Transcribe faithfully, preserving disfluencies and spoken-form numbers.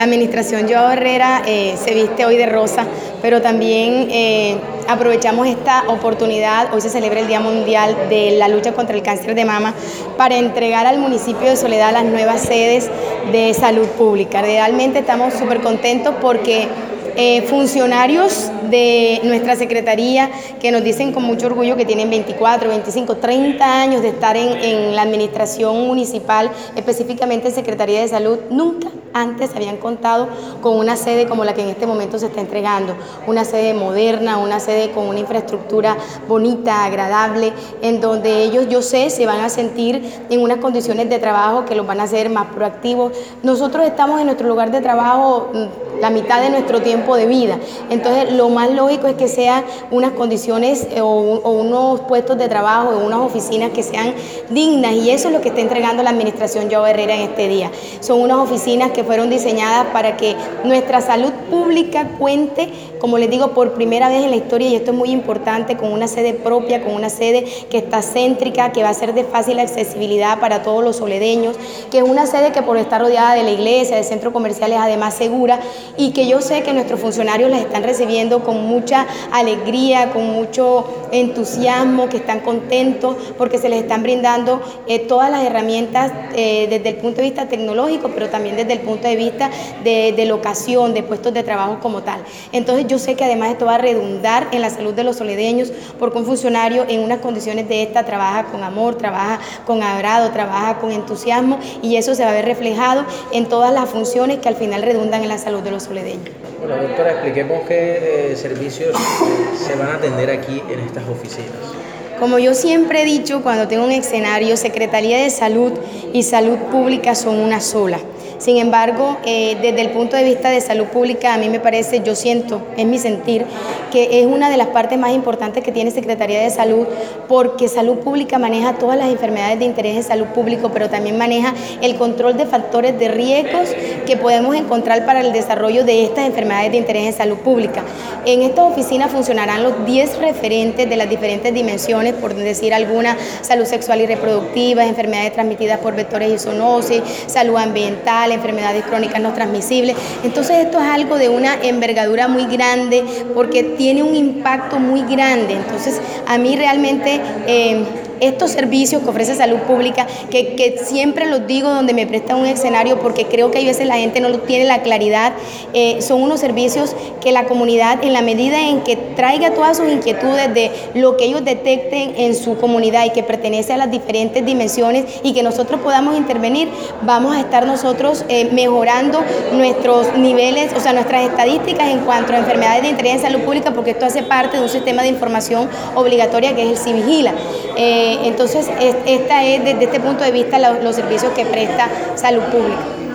La administración Joao Herrera eh, se viste hoy de rosa, pero también eh, aprovechamos esta oportunidad. Hoy se celebra el Día Mundial de la Lucha contra el Cáncer de Mama para entregar al municipio de Soledad las nuevas sedes de salud pública. Realmente estamos súper contentos porque Eh, funcionarios de nuestra secretaría que nos dicen con mucho orgullo que tienen veinticuatro, veinticinco, treinta años de estar en, en la administración municipal, específicamente en Secretaría de Salud, nunca antes habían contado con una sede como la que en este momento se está entregando, una sede moderna, una sede con una infraestructura bonita, agradable, en donde ellos, yo sé, se van a sentir en unas condiciones de trabajo que los van a hacer más proactivos. Nosotros estamos en nuestro lugar de trabajo la mitad de nuestro tiempo de vida, entonces lo más lógico es que sean unas condiciones o, o unos puestos de trabajo, o unas oficinas que sean dignas, y eso es lo que está entregando la administración Joao Herrera en este día. Son unas oficinas que fueron diseñadas para que nuestra salud pública cuente, como les digo, por primera vez en la historia, y esto es muy importante, con una sede propia, con una sede que está céntrica, que va a ser de fácil accesibilidad para todos los soledeños, que es una sede que por estar rodeada de la iglesia, de centros comerciales, además segura, y que yo sé que nuestros funcionarios las están recibiendo con mucha alegría, con mucho entusiasmo, que están contentos porque se les están brindando eh, todas las herramientas eh, desde el punto de vista tecnológico, pero también desde el punto de vista de, de locación, de puestos de trabajo como tal. Entonces yo sé que además esto va a redundar en la salud de los soledeños, porque un funcionario en unas condiciones de esta trabaja con amor, trabaja con agrado, trabaja con entusiasmo, y eso se va a ver reflejado en todas las funciones que al final redundan en la salud de los soledeños. Bueno, doctora, expliquemos qué eh, servicios se van a atender aquí en estas oficinas. Como yo siempre he dicho, cuando tengo un escenario, Secretaría de Salud y Salud Pública son una sola. Sin embargo, eh, desde el punto de vista de salud pública, a mí me parece, yo siento, es mi sentir, que es una de las partes más importantes que tiene Secretaría de Salud, porque salud pública maneja todas las enfermedades de interés de salud público, pero también maneja el control de factores de riesgos que podemos encontrar para el desarrollo de estas enfermedades de interés de salud pública. En esta oficina funcionarán los diez referentes de las diferentes dimensiones, por decir alguna: salud sexual y reproductiva, enfermedades transmitidas por vectores y zoonosis, salud ambiental, enfermedades crónicas no transmisibles. Entonces esto es algo de una envergadura muy grande, porque tiene un impacto muy grande. Entonces a mí realmente eh, estos servicios que ofrece salud pública, que, que siempre los digo donde me prestan un escenario, porque creo que hay veces la gente no tiene la claridad, eh, son unos servicios que la comunidad, en la medida en que traiga todas sus inquietudes de lo que ellos detecten en su comunidad y que pertenece a las diferentes dimensiones, y que nosotros podamos intervenir, vamos a estar nosotros eh, mejorando nuestros niveles, o sea, nuestras estadísticas en cuanto a enfermedades de interés en salud pública, porque esto hace parte de un sistema de información obligatoria que es el CIVIGILA. Eh, entonces, esta es desde este punto de vista los, los servicios que presta salud pública.